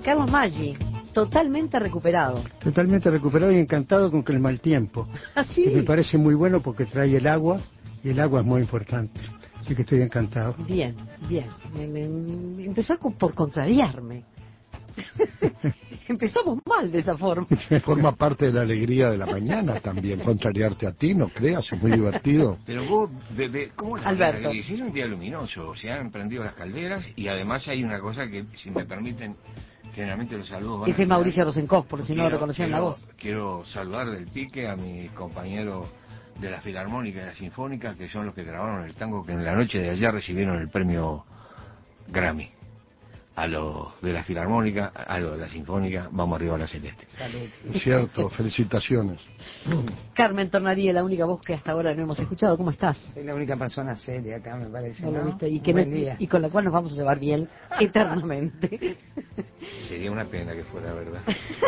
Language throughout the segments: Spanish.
Carlos Maggi, totalmente recuperado. Totalmente recuperado y encantado con que el mal tiempo. ¿Así? Que me parece muy bueno porque trae el agua y el agua es muy importante. Así que estoy encantado. Bien, bien. Empezó por contrariarme. Empezamos mal de esa forma. Forma parte de la alegría de la mañana también, contrariarte a ti, ¿no creas? Es muy divertido. Pero vos, bebé, ¿cómo la Alberto. mañana? Es un día luminoso, se han prendido las calderas y además hay una cosa que, si me permiten, generalmente los saludos van Ese es a Mauricio Rosenkopf, por si no lo reconocían la voz. Quiero saludar del pique a mi compañero de la Filarmónica y la Sinfónica, que son los que grabaron el tango que en la noche de ayer recibieron el premio Grammy. A los de la Filarmónica, a los de la Sinfónica, vamos arriba a la celeste. Salud. Cierto, felicitaciones. Carmen Tornaría, la única voz que hasta ahora no hemos escuchado. ¿Cómo estás? Soy la única persona seria acá, me parece, ¿No lo ¿no? viste? Buen día. Y con la cual nos vamos a llevar bien eternamente. Sería una pena que fuera verdad.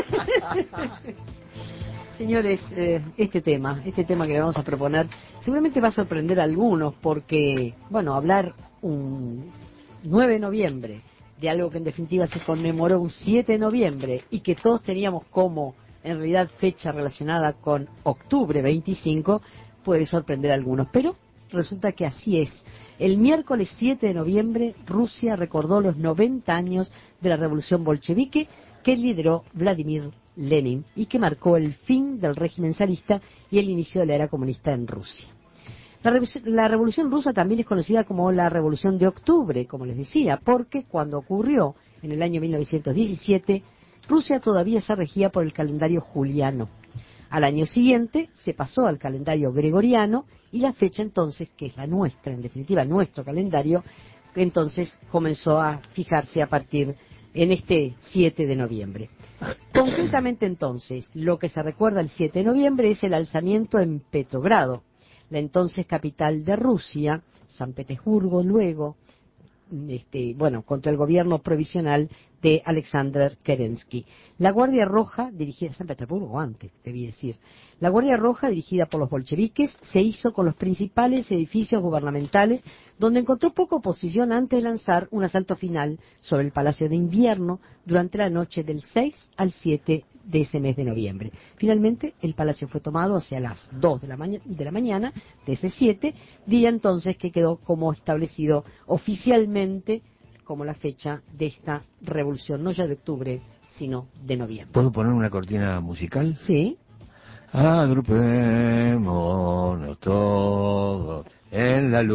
Señores, este tema que le vamos a proponer, seguramente va a sorprender a algunos porque, bueno, hablar un 9 de noviembre de algo que en definitiva se conmemoró un 7 de noviembre y que todos teníamos como, en realidad, fecha relacionada con octubre 25, puede sorprender a algunos, pero resulta que así es. El miércoles 7 de noviembre, Rusia recordó los 90 años de la revolución bolchevique que lideró Vladimir Lenin y que marcó el fin del régimen zarista y el inicio de la era comunista en Rusia. La Revolución Rusa también es conocida como la Revolución de Octubre, como les decía, porque cuando ocurrió en el año 1917, Rusia todavía se regía por el calendario juliano. Al año siguiente se pasó al calendario gregoriano y la fecha entonces, que es la nuestra, en definitiva nuestro calendario, entonces comenzó a fijarse a partir en este 7 de noviembre. Concretamente entonces, lo que se recuerda el 7 de noviembre es el alzamiento en Petrogrado, la entonces capital de Rusia, San Petersburgo luego, contra el gobierno provisional de Alexander Kerensky. La Guardia Roja, dirigida San Petersburgo antes, debí decir, la Guardia Roja, dirigida por los bolcheviques, se hizo con los principales edificios gubernamentales, donde encontró poca oposición antes de lanzar un asalto final sobre el Palacio de Invierno durante la noche del 6 al 7 de ese mes de noviembre. Finalmente, el palacio fue tomado hacia las 2 de la mañana de ese 7, día entonces que quedó como establecido oficialmente como la fecha de esta revolución, no ya de octubre, sino de noviembre. ¿Puedo poner una cortina musical? Sí. Agrupémonos todos en la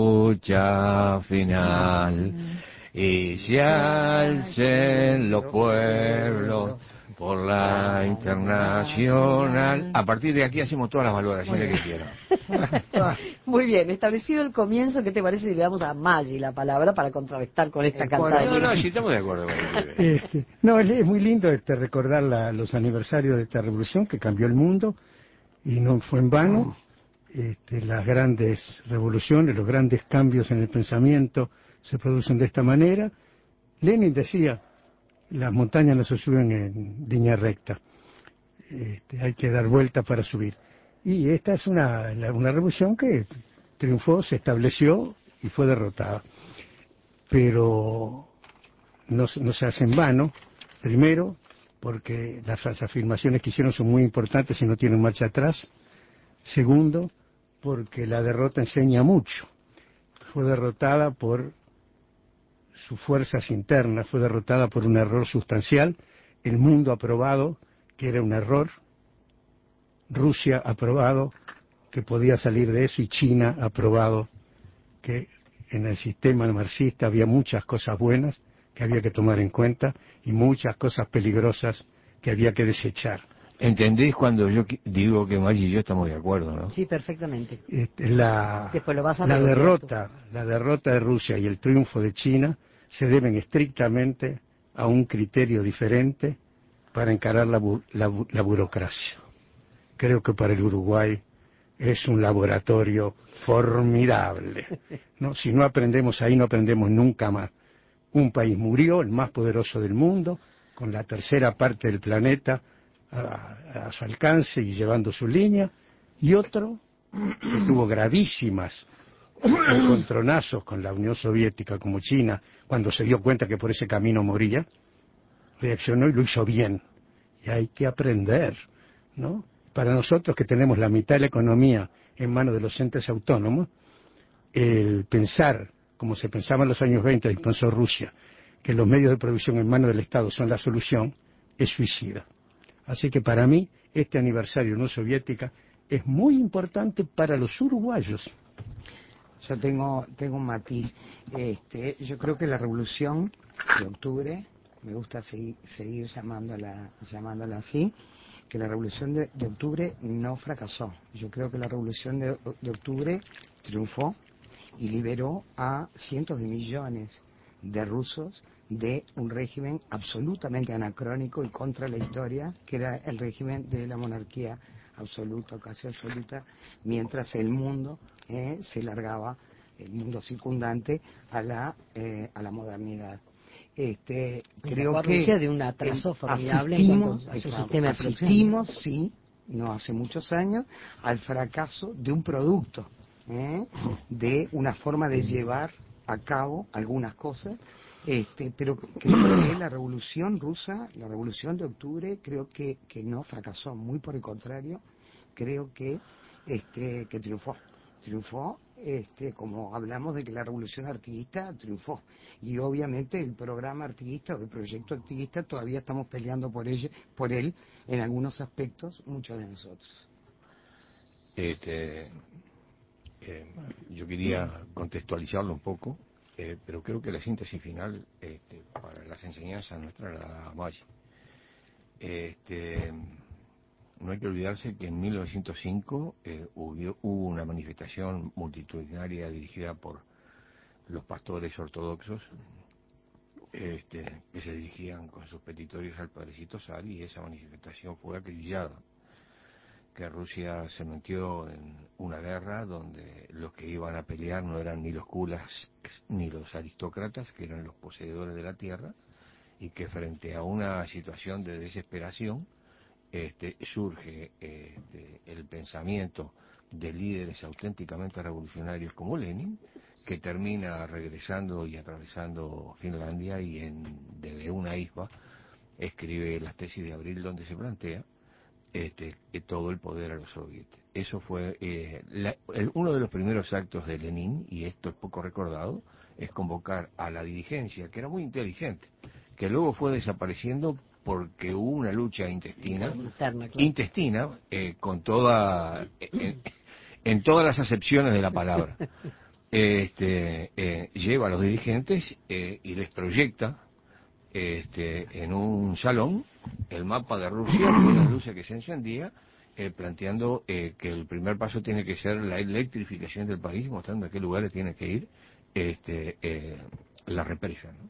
lucha final y se alcen los pueblos por la internacional. A partir de aquí hacemos todas las valoraciones que quieran. Muy bien, establecido el comienzo, ¿qué te parece si le damos a Maggi la palabra para contrarrestar con esta cantada? No, sí estamos de acuerdo. No, es muy lindo recordar los aniversarios de esta revolución que cambió el mundo y no fue en vano. Las grandes revoluciones, los grandes cambios en el pensamiento se producen de esta manera. Lenin decía, las montañas no se suben en línea recta, hay que dar vueltas para subir. Y esta es una revolución que triunfó, se estableció y fue derrotada. Pero no se hace en vano, primero, porque las afirmaciones que hicieron son muy importantes y no tienen marcha atrás. Segundo, porque la derrota enseña mucho. Fue derrotada por sus fuerzas internas, fue derrotada por un error sustancial. El mundo ha probado que era un error. Rusia ha probado que podía salir de eso y China ha probado que en el sistema marxista había muchas cosas buenas que había que tomar en cuenta y muchas cosas peligrosas que había que desechar. ¿Entendéis cuando yo digo que Maggi y yo estamos de acuerdo, no? Sí, perfectamente. Después la derrota de Rusia y el triunfo de China se deben estrictamente a un criterio diferente para encarar la burocracia. Creo que para el Uruguay es un laboratorio formidable, ¿no? Si no aprendemos ahí, no aprendemos nunca más. Un país murió, el más poderoso del mundo, con la tercera parte del planeta a su alcance y llevando su línea, y otro que tuvo gravísimas encontronazos con la Unión Soviética como China, cuando se dio cuenta que por ese camino moría, reaccionó y lo hizo bien. Y hay que aprender, ¿no? Para nosotros que tenemos la mitad de la economía en manos de los entes autónomos, el pensar, como se pensaba en los años 20 y pensó Rusia, que los medios de producción en manos del Estado son la solución, es suicida. Así que para mí, este aniversario de la Unión Soviética es muy importante para los uruguayos. Yo tengo un matiz. Yo creo que la revolución de octubre, me gusta seguir llamándola así, que la revolución de octubre no fracasó. Yo creo que la revolución de octubre triunfó y liberó a cientos de millones de rusos de un régimen absolutamente anacrónico y contra la historia, que era el régimen de la monarquía absoluta, casi absoluta, mientras el mundo se largaba, el mundo circundante, a la modernidad. Creo que Rusia de un atraso formidable en cuanto a su sistema de producción. asistimos, sí, no hace muchos años, al fracaso de un producto, de una forma de llevar a cabo algunas cosas, pero creo que la revolución rusa, la revolución de octubre, creo que no fracasó, muy por el contrario, creo que triunfó, como hablamos de que la revolución artiguista triunfó, y obviamente el programa artiguista o el proyecto artiguista todavía estamos peleando por él en algunos aspectos, muchos de nosotros. Yo quería contextualizarlo un poco, pero creo que la síntesis final para las enseñanzas nuestras la da Maggi. No hay que olvidarse que en 1905 hubo una manifestación multitudinaria dirigida por los pastores ortodoxos que se dirigían con sus petitorios al Padrecito Zar, y esa manifestación fue acribillada. Que Rusia se metió en una guerra donde los que iban a pelear no eran ni los kulaks ni los aristócratas, que eran los poseedores de la tierra, y que frente a una situación de desesperación surge el pensamiento de líderes auténticamente revolucionarios como Lenin, que termina regresando y atravesando Finlandia, y desde una isba escribe las tesis de abril, donde se plantea todo el poder a los soviets. Eso fue uno de los primeros actos de Lenin, y esto es poco recordado, es convocar a la dirigencia, que era muy inteligente, que luego fue desapareciendo porque hubo una lucha intestina, con toda en todas las acepciones de la palabra. Lleva a los dirigentes y les proyecta en un salón el mapa de Rusia con las luces que se encendía, planteando que el primer paso tiene que ser la electrificación del país, mostrando a qué lugares tiene que ir la represa, ¿no?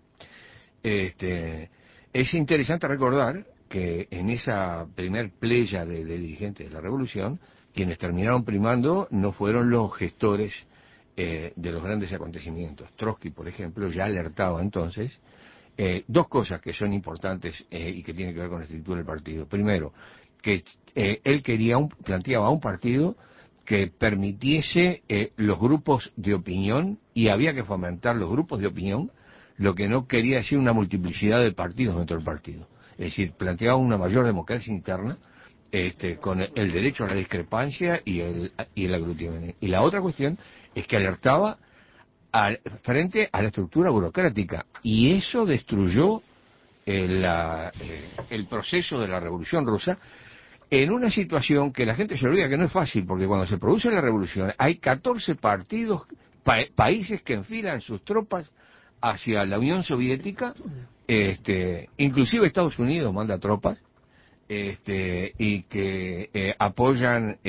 Es interesante recordar que en esa primer playa de dirigentes de la revolución, quienes terminaron primando no fueron los gestores de los grandes acontecimientos. Trotsky, por ejemplo, ya alertaba entonces dos cosas que son importantes y que tienen que ver con la estructura del partido. Primero, que él planteaba un partido que permitiese los grupos de opinión, y había que fomentar los grupos de opinión, lo que no quería decir una multiplicidad de partidos dentro del partido. Es decir, planteaba una mayor democracia interna, con el derecho a la discrepancia y el aglutinamiento. Y la otra cuestión es que alertaba frente a la estructura burocrática, y eso destruyó el proceso de la revolución rusa, en una situación que la gente se olvida que no es fácil, porque cuando se produce la revolución hay 14 partidos, países que enfilan sus tropas hacia la Unión Soviética, inclusive Estados Unidos manda tropas, y que apoyan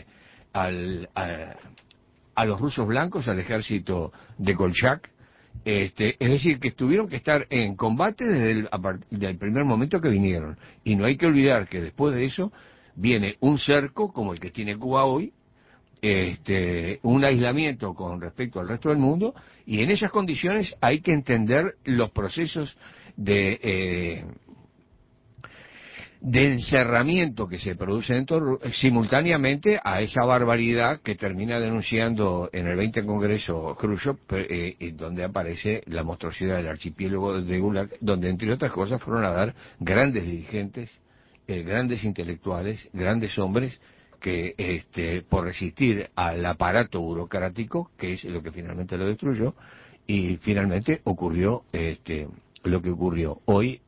a los rusos blancos, al ejército de Kolchak, es decir, que tuvieron que estar en combate desde el primer momento que vinieron. Y no hay que olvidar que después de eso viene un cerco como el que tiene Cuba hoy, un aislamiento con respecto al resto del mundo, y en esas condiciones hay que entender los procesos de de encerramiento que se produce simultáneamente a esa barbaridad que termina denunciando en el 20 Congreso Khrushchev, donde aparece la monstruosidad del archipiélago de Gulag, donde entre otras cosas fueron a dar grandes dirigentes, grandes intelectuales, grandes hombres que por resistir al aparato burocrático, que es lo que finalmente lo destruyó, y finalmente ocurrió lo que ocurrió hoy.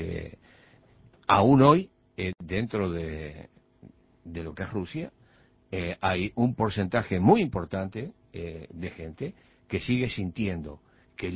Aún hoy, dentro de lo que es Rusia, hay un porcentaje muy importante de gente que sigue sintiendo que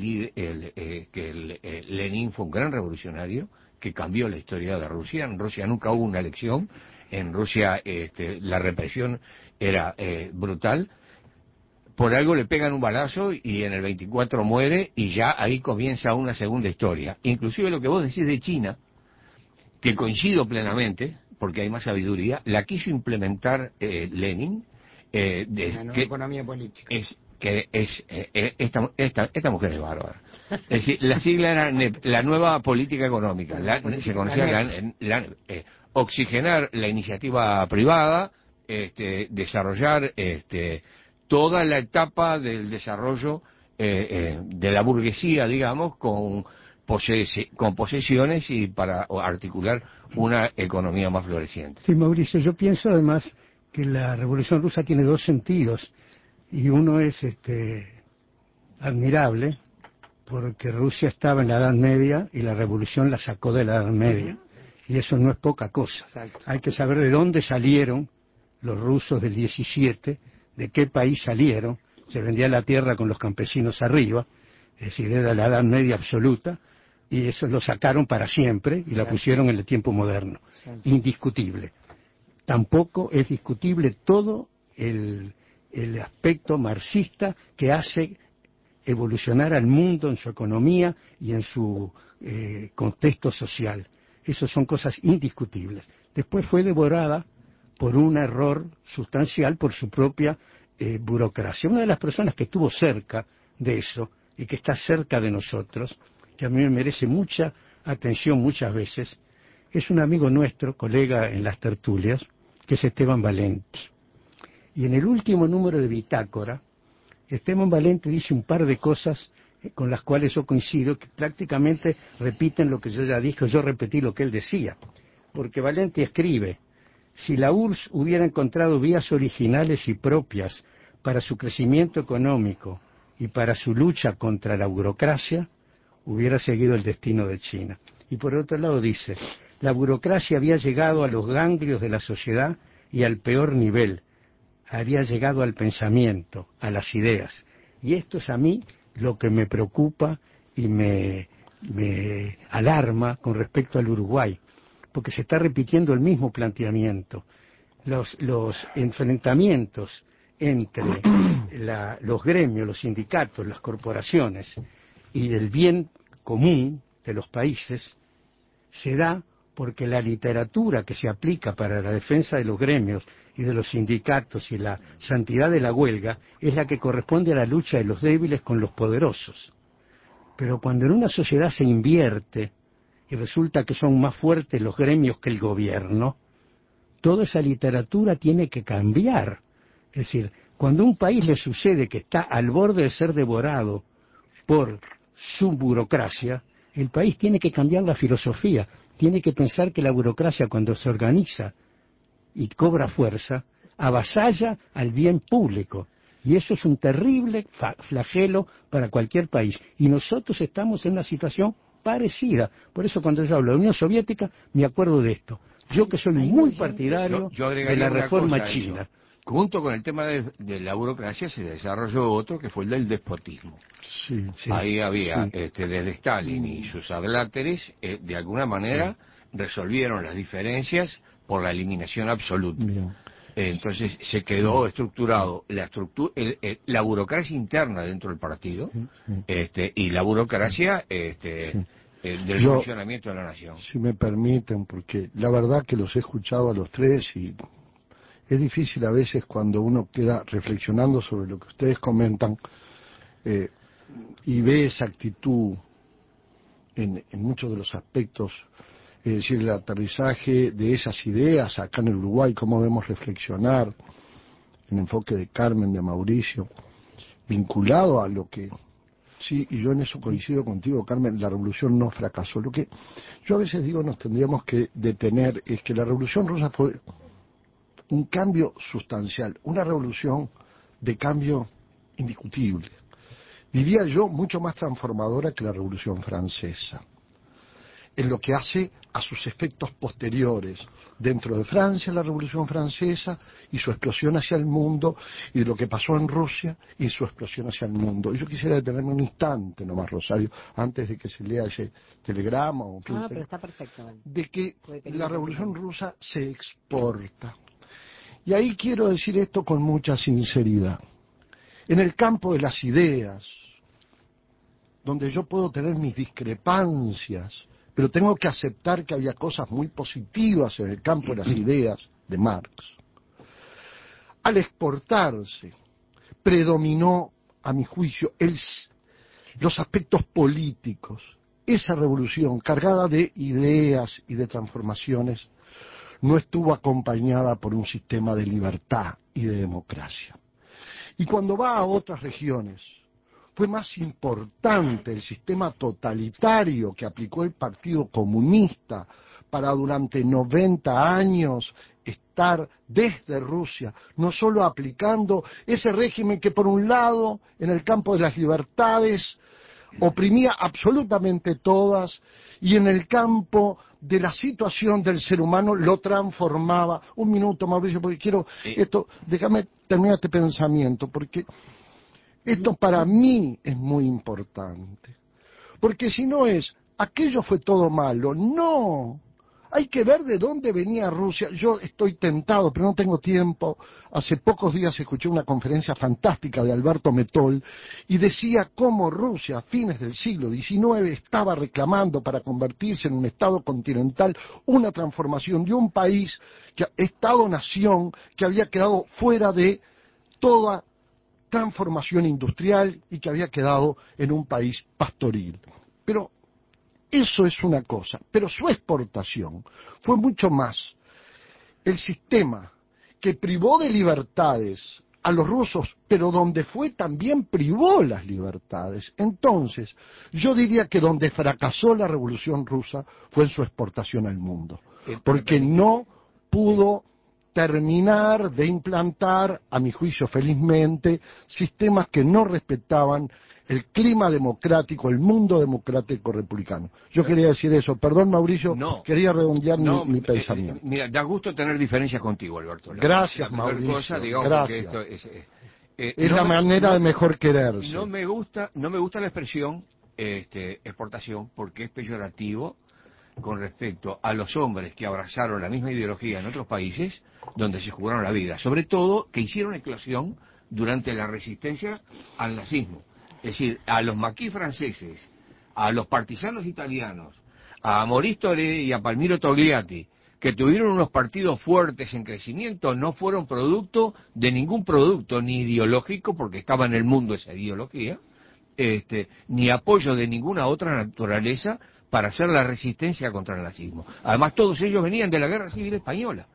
Lenin fue un gran revolucionario que cambió la historia de Rusia. En Rusia nunca hubo una elección, en Rusia la represión era brutal. Por algo le pegan un balazo y en el 24 muere, y ya ahí comienza una segunda historia. Inclusive lo que vos decís de China, que coincido plenamente, porque hay más sabiduría, la quiso implementar Lenin. La nueva economía política. Esta mujer es bárbara. Es decir, la sigla era la nueva política económica. Se conocía oxigenar la iniciativa privada, desarrollar toda la etapa del desarrollo de la burguesía, digamos, con posesiones y para articular una economía más floreciente. Sí, Mauricio, yo pienso además que la Revolución Rusa tiene dos sentidos, y uno es admirable, porque Rusia estaba en la Edad Media y la Revolución la sacó de la Edad Media, y eso no es poca cosa. Exacto. Hay que saber de dónde salieron los rusos del 17, de qué país salieron. Se vendía la tierra con los campesinos arriba, es decir, era la Edad Media absoluta, y eso lo sacaron para siempre y la pusieron en el tiempo moderno. Indiscutible. Tampoco es discutible todo el aspecto marxista que hace evolucionar al mundo en su economía y en su contexto social. Esas son cosas indiscutibles. Después fue devorada por un error sustancial por su propia burocracia. Una de las personas que estuvo cerca de eso y que está cerca de nosotros, que a mí me merece mucha atención muchas veces, es un amigo nuestro, colega en las tertulias, que es Esteban Valenti. Y en el último número de Bitácora, Esteban Valenti dice un par de cosas con las cuales yo coincido, que prácticamente repiten lo que yo ya dije, yo repetí lo que él decía. Porque Valenti escribe: si la URSS hubiera encontrado vías originales y propias para su crecimiento económico y para su lucha contra la burocracia, hubiera seguido el destino de China. Y por otro lado dice: la burocracia había llegado a los ganglios de la sociedad y al peor nivel, había llegado al pensamiento, a las ideas. Y esto es a mí lo que me preocupa y me alarma con respecto al Uruguay, porque se está repitiendo el mismo planteamiento. Los enfrentamientos entre los gremios, los sindicatos, las corporaciones y el bien común de los países se da porque la literatura que se aplica para la defensa de los gremios y de los sindicatos y la santidad de la huelga es la que corresponde a la lucha de los débiles con los poderosos. Pero cuando en una sociedad se invierte y resulta que son más fuertes los gremios que el gobierno, toda esa literatura tiene que cambiar. Es decir, cuando a un país le sucede que está al borde de ser devorado por su burocracia, el país tiene que cambiar la filosofía, tiene que pensar que la burocracia, cuando se organiza y cobra fuerza, avasalla al bien público. Y eso es un terrible flagelo para cualquier país. Y nosotros estamos en una situación parecida. Por eso cuando yo hablo de la Unión Soviética, me acuerdo de esto. Yo que soy muy partidario de la reforma china. Junto con el tema de la burocracia se desarrolló otro que fue el del despotismo. Sí, Ahí había, desde Stalin y sus adláteres, de alguna manera resolvieron las diferencias por la eliminación absoluta. Entonces se quedó estructurado la burocracia interna dentro del partido y la burocracia del funcionamiento de la nación. Si me permiten, porque la verdad que los he escuchado a los tres y es difícil a veces cuando uno queda reflexionando sobre lo que ustedes comentan y ve esa actitud en muchos de los aspectos es decir, el aterrizaje de esas ideas acá en el Uruguay, cómo debemos reflexionar, el enfoque de Carmen, de Mauricio, vinculado a lo que, sí, y yo en eso coincido contigo, Carmen, la revolución no fracasó. Lo que yo a veces digo nos tendríamos que detener es que la revolución rusa fue un cambio sustancial, una revolución de cambio indiscutible. Diría yo, mucho más transformadora que la Revolución Francesa, en lo que hace a sus efectos posteriores dentro de Francia, la Revolución Francesa y su explosión hacia el mundo, y de lo que pasó en Rusia y su explosión hacia el mundo. Y yo quisiera detenerme un instante nomás, Rosario, antes de que se lea ese telegrama o pero está perfecto. de que la Revolución Rusa se exporta. Y ahí quiero decir esto con mucha sinceridad. En el campo de las ideas, donde yo puedo tener mis discrepancias, pero tengo que aceptar que había cosas muy positivas en el campo de las ideas de Marx. Al exportarse, predominó, a mi juicio, los aspectos políticos. Esa revolución, cargada de ideas y de transformaciones, no estuvo acompañada por un sistema de libertad y de democracia. Y cuando va a otras regiones, fue más importante el sistema totalitario que aplicó el Partido Comunista para durante 90 años estar desde Rusia, no solo aplicando ese régimen que por un lado, en el campo de las libertades, oprimía absolutamente todas, y en el campo de la situación del ser humano lo transformaba. Un minuto, Mauricio, porque quiero esto, déjame terminar este pensamiento, porque esto para mí es muy importante. Porque si no es, aquello fue todo malo, no. Hay que ver de dónde venía Rusia. Yo estoy tentado, pero no tengo tiempo. Hace pocos días escuché una conferencia fantástica de Alberto Metol y decía cómo Rusia a fines del siglo XIX estaba reclamando para convertirse en un Estado continental una transformación de un país, Estado-nación, que había quedado fuera de toda transformación industrial y que había quedado en un país pastoril. Pero eso es una cosa, pero su exportación fue mucho más el sistema que privó de libertades a los rusos, pero donde fue también privó las libertades. Entonces, yo diría que donde fracasó la Revolución Rusa fue en su exportación al mundo, porque no pudo terminar de implantar, a mi juicio felizmente, sistemas que no respetaban el clima democrático, el mundo democrático republicano. Yo quería decir eso. Perdón, Mauricio, quería redondear mi pensamiento. Mira, da gusto tener diferencias contigo, Alberto. Gracias, Mauricio. Cosa, digamos, gracias. Es no la manera de mejor quererse. No me gusta la expresión exportación, porque es peyorativo con respecto a los hombres que abrazaron la misma ideología en otros países donde se jugaron la vida, sobre todo que hicieron eclosión durante la resistencia al nazismo. Es decir, a los maquis franceses, a los partisanos italianos, a Maurice Thoré y a Palmiro Togliatti, que tuvieron unos partidos fuertes en crecimiento, no fueron producto de ningún producto, ni ideológico, porque estaba en el mundo esa ideología, ni apoyo de ninguna otra naturaleza para hacer la resistencia contra el nazismo. Además, todos ellos venían de la Guerra Civil Española,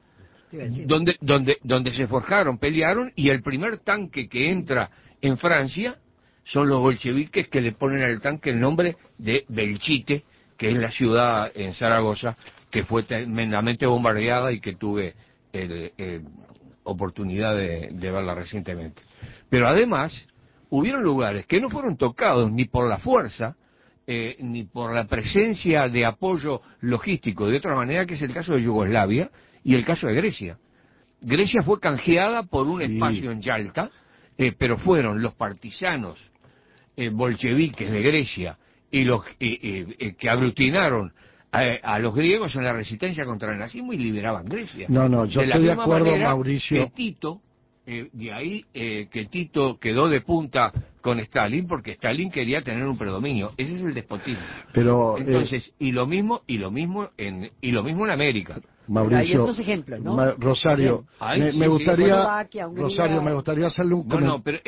donde se forjaron, pelearon, y el primer tanque que entra en Francia son los bolcheviques, que le ponen al tanque el nombre de Belchite, que es la ciudad en Zaragoza que fue tremendamente bombardeada y que tuve oportunidad de verla recientemente. Pero además, hubieron lugares que no fueron tocados ni por la fuerza, ni por la presencia de apoyo logístico de otra manera, que es el caso de Yugoslavia y el caso de Grecia. Grecia fue canjeada por un espacio en Yalta, pero fueron los partisanos bolcheviques de Grecia y los que aglutinaron a los griegos en la resistencia contra el nazismo y liberaban Grecia. No, yo estoy de acuerdo, Mauricio. Que Tito, de ahí que Tito quedó de punta con Stalin, porque Stalin quería tener un predominio. Ese es el despotismo. Pero entonces, y lo mismo en América. Mauricio, hay otros ejemplos, ¿no? Rosario, Ay, me sí, sí. gustaría, Eslovaquia, Hungría. Rosario, me gustaría hacerle un No, comentario. no, pero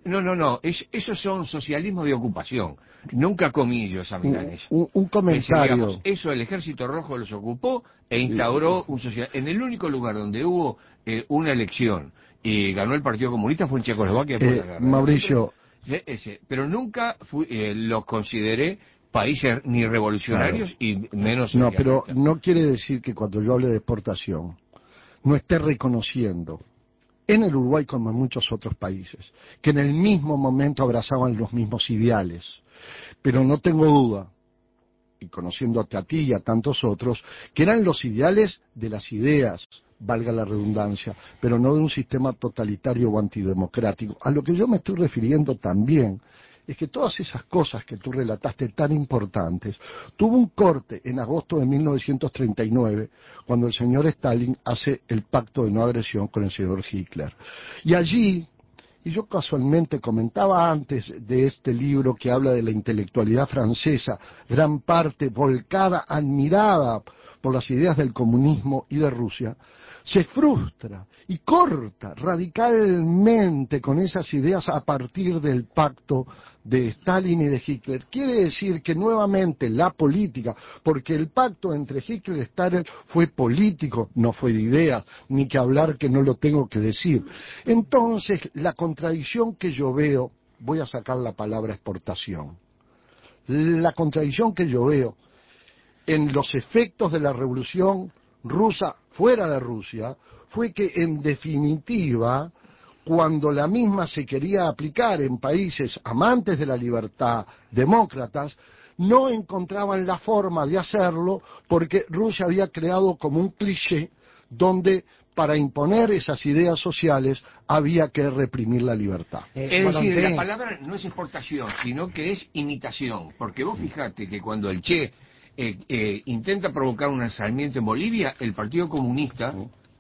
esos son socialismo de ocupación. Nunca comí yo esa milanesa. Un comentario. Eso el Ejército Rojo los ocupó e instauró un social. En el único lugar donde hubo una elección y ganó el Partido Comunista fue en Checoslovaquia después de la guerra. Mauricio, Pero nunca los consideré países ni revolucionarios y menos no, socialistas. pero no quiere decir que cuando yo hable de exportación no esté reconociendo en el Uruguay como en muchos otros países que en el mismo momento abrazaban los mismos ideales. Pero no tengo duda, y conociéndote a ti y a tantos otros, que eran los ideales de las ideas, valga la redundancia, pero no de un sistema totalitario o antidemocrático. A lo que yo me estoy refiriendo también es que todas esas cosas que tú relataste tan importantes, tuvo un corte en agosto de 1939, cuando el señor Stalin hace el pacto de no agresión con el señor Hitler. Y allí, y yo casualmente comentaba antes de este libro que habla de la intelectualidad francesa, gran parte volcada, admirada por las ideas del comunismo y de Rusia, se frustra y corta radicalmente con esas ideas a partir del pacto de Stalin y de Hitler. Quiere decir que nuevamente la política, porque el pacto entre Hitler y Stalin fue político, no fue de ideas, ni que hablar que no lo tengo que decir. Entonces, la contradicción que yo veo, voy a sacar la palabra exportación, la contradicción que yo veo en los efectos de la revolución rusa fuera de Rusia fue que en definitiva cuando la misma se quería aplicar en países amantes de la libertad, demócratas, no encontraban la forma de hacerlo porque Rusia había creado como un cliché donde para imponer esas ideas sociales había que reprimir la libertad. Es decir, la palabra no es exportación, sino que es imitación, porque vos fijate que cuando el Che intenta provocar un asalamiento en Bolivia, el Partido Comunista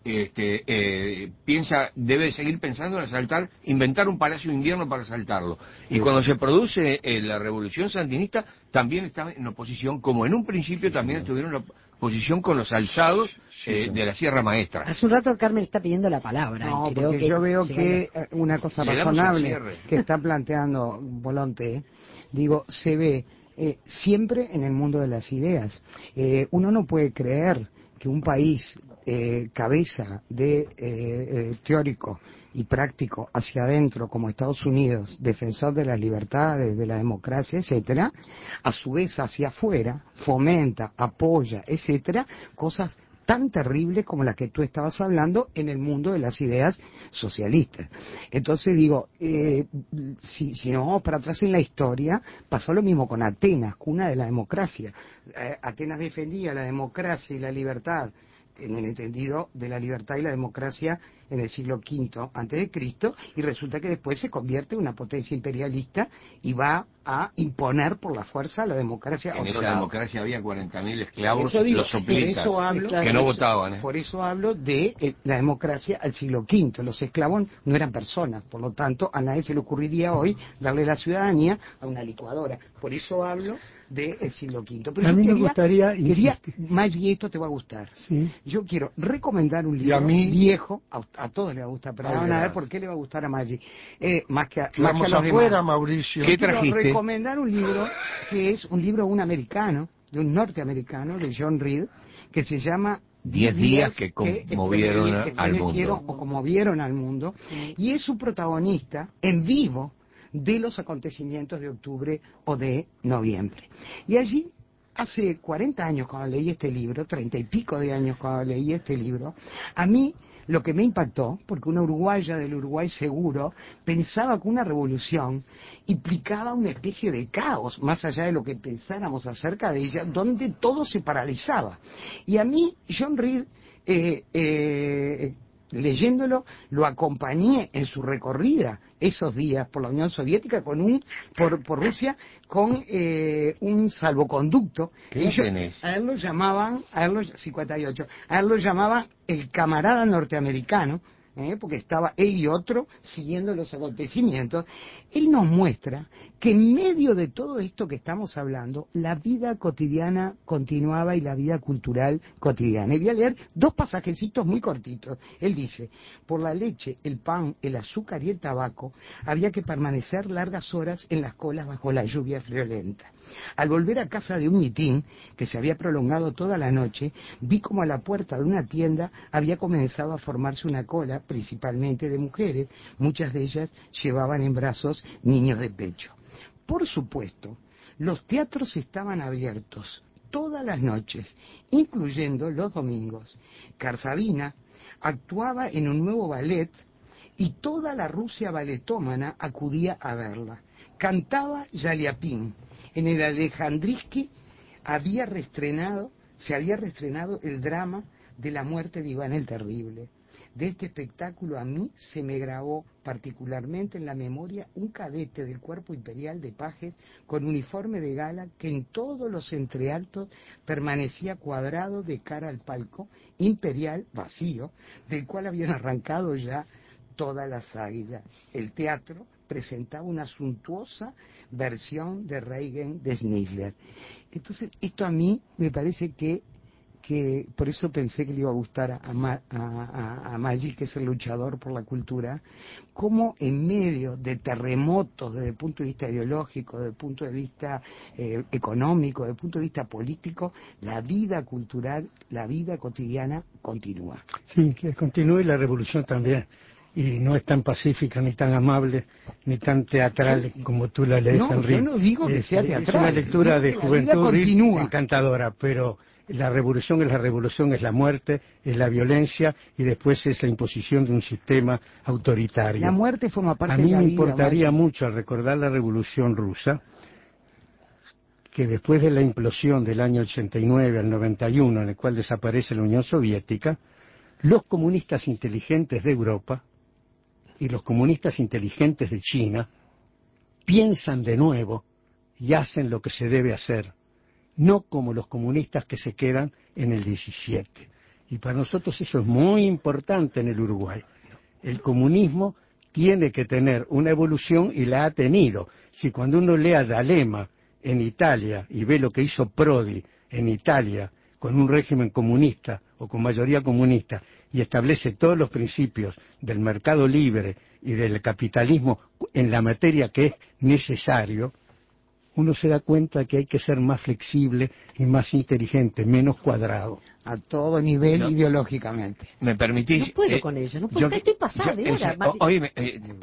debe seguir pensando en asaltar, inventar un palacio de invierno para asaltarlo. Y cuando se produce la revolución sandinista, también estaba en oposición, como en un principio también estuvieron en oposición con los alzados de la Sierra Maestra. Hace un rato Carmen está pidiendo la palabra. No, y creo porque que yo veo que una cosa Le damos un razonable cierre. que está planteando Volonté, digo, se ve siempre en el mundo de las ideas. Uno no puede creer que un país cabeza de teórico y práctico hacia adentro como Estados Unidos, defensor de las libertades, de la democracia, etcétera, a su vez hacia afuera fomenta, apoya, etcétera, cosas tan terribles como las que tú estabas hablando en el mundo de las ideas socialistas. Entonces digo, si nos vamos para atrás en la historia, pasó lo mismo con Atenas, cuna de la democracia. Atenas defendía la democracia y la libertad en el entendido de la libertad y la democracia en el siglo V antes de Cristo, y resulta que después se convierte en una potencia imperialista y va a imponer por la fuerza la democracia a En otro esa lado. democracia había 40.000 esclavos, Eso digo, los soplitas, por eso hablo, que no votaban. Por eso hablo de la democracia al siglo V. Los esclavos no eran personas, por lo tanto a nadie se le ocurriría hoy darle la ciudadanía a una licuadora. Por eso hablo del siglo V. Pero A yo mí me quería, gustaría Maggi, esto te va a gustar. Sí. Yo quiero recomendar un Y libro a mí- viejo, a todos les va a gustar, pero Ay, van a ver gracias. por qué le va a gustar a Maggi. Más que a Quedamos los afuera, demás. Mauricio. ¿Qué Quiero trajiste? recomendar un libro que es un libro de un americano, de un norteamericano, de John Reed, que se llama 10 días que conmovieron al estremecieron mundo. o conmovieron al mundo, y es su protagonista en vivo de los acontecimientos de octubre o de noviembre. Y allí, hace 40 años cuando leí este libro, 30 y pico de años cuando leí este libro, a mí lo que me impactó, porque una uruguaya del Uruguay seguro pensaba que una revolución implicaba una especie de caos, más allá de lo que pensáramos acerca de ella, donde todo se paralizaba. Y a mí, John Reed, leyéndolo, lo acompañé en su recorrida esos días por la Unión Soviética por Rusia con un salvoconducto. ¿Qué edad tenés? A él lo llamaban, 58, a él lo llamaban el camarada norteamericano, porque estaba él y otro siguiendo los acontecimientos. Él nos muestra que en medio de todo esto que estamos hablando, la vida cotidiana continuaba y la vida cultural cotidiana. Y voy a leer 2 pasajecitos muy cortitos. Él dice: por la leche, el pan, el azúcar y el tabaco, había que permanecer largas horas en las colas bajo la lluvia friolenta. Al volver a casa de un mitin, que se había prolongado toda la noche, vi como a la puerta de una tienda había comenzado a formarse una cola, principalmente de mujeres. Muchas de ellas llevaban en brazos niños de pecho. Por supuesto, los teatros estaban abiertos todas las noches, incluyendo los domingos. Karsavina actuaba en un nuevo ballet y toda la Rusia balletómana acudía a verla. Cantaba Yaliapin. En el Alejandrinsky se había reestrenado el drama de la muerte de Iván el Terrible. De este espectáculo a mí se me grabó particularmente en la memoria un cadete del Cuerpo Imperial de Pajes con uniforme de gala que en todos los entrealtos permanecía cuadrado de cara al palco imperial vacío, del cual habían arrancado ya todas las águilas. El teatro presentaba una suntuosa versión de Reigen de Schnitzler. Entonces, esto a mí me parece que por eso pensé que le iba a gustar a Maggi, que es el luchador por la cultura, cómo en medio de terremotos desde el punto de vista ideológico, desde el punto de vista económico, desde el punto de vista político, la vida cultural, la vida cotidiana continúa. Sí, que continúe, y la revolución también. Y no es tan pacífica, ni tan amable, ni tan teatral como tú la lees, Henry. Yo no digo que sea teatral. Es una lectura de juventud encantadora, pero la revolución es la muerte, es la violencia, y después es la imposición de un sistema autoritario. La muerte forma parte de la vida. A mí me importaría mucho, al recordar la Revolución Rusa, que después de la implosión del año 89 al 91, en el cual desaparece la Unión Soviética, los comunistas inteligentes de Europa y los comunistas inteligentes de China piensan de nuevo y hacen lo que se debe hacer, no como los comunistas que se quedan en el 17. Y para nosotros eso es muy importante en el Uruguay. El comunismo tiene que tener una evolución y la ha tenido. Si cuando uno lee a D'Alema en Italia y ve lo que hizo Prodi en Italia con un régimen comunista o con mayoría comunista, y establece todos los principios del mercado libre y del capitalismo en la materia que es necesario, uno se da cuenta que hay que ser más flexible y más inteligente, menos cuadrado. A todo nivel ideológicamente. ¿Me permitís? No puedo con ello, no puedo. Estoy pasada de hora. Oye,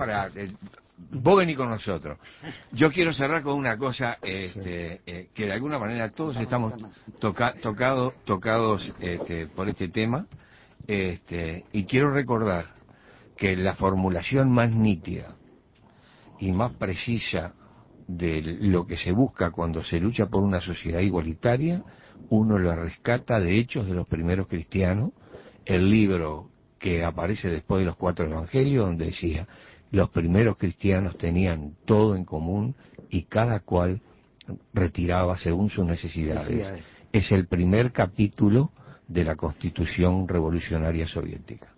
vos venís con nosotros. Yo quiero cerrar con una cosa que de alguna manera todos estamos tocados por este tema, y quiero recordar que la formulación más nítida y más precisa de lo que se busca cuando se lucha por una sociedad igualitaria, uno lo rescata de Hechos de los primeros cristianos, el libro que aparece después de los 4 evangelios, donde decía: los primeros cristianos tenían todo en común y cada cual retiraba según sus necesidades. Es el primer capítulo de la Constitución Revolucionaria Soviética.